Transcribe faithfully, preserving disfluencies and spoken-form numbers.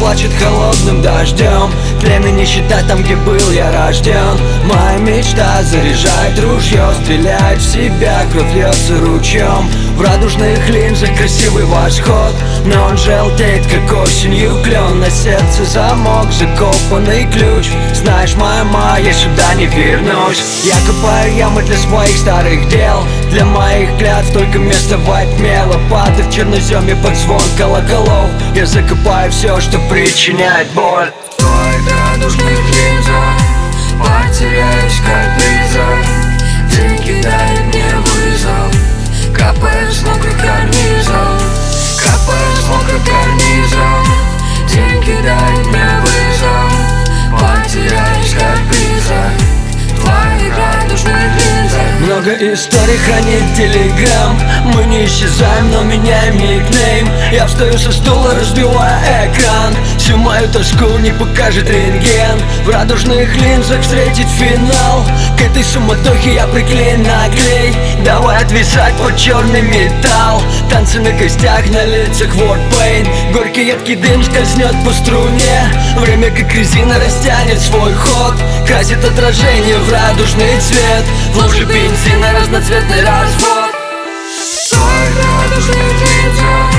плачет холодным дождем. Плен и нищета там, где был я рожден. Моя мечта заряжает ружье, стреляет в себя, кровь льется ручьем. В радужных линзах красивый восход, но он желтеет, как осенью клен. На сердце замок, закопанный ключ. Знаешь, мама, я сюда не вернусь. Я копаю ямы для своих старых дел, для моих клятв только место во тьме. Лопаты в черноземе под звон колоколов. Я закопаю все, что причиняет боль. В твоих радужных линзах потеряюсь, как призрак. Деньги дают мне вызов, капает с мокрых карнизов, капает с мокрых карнизов. Деньги дают мне вызов, потеряюсь, как призрак. В твоих радужных линзах. Много историй хранит телеграм. Мы не исчезаем, но меняем никнейм. Я встаю со стула, разбивая экран. Всю мою тоску не покажет рентген. В радужных линзах встретить финал. К этой суматохе я приклеен на клей. Давай отвисать под черный металл. Танцы на костях, на лицах wordpain. Горький едкий дым скользнет по струне. Время как резина растянет свой ход. Красит отражение в радужный цвет. В луже бензина разноцветный развод. В твоих радужных линзах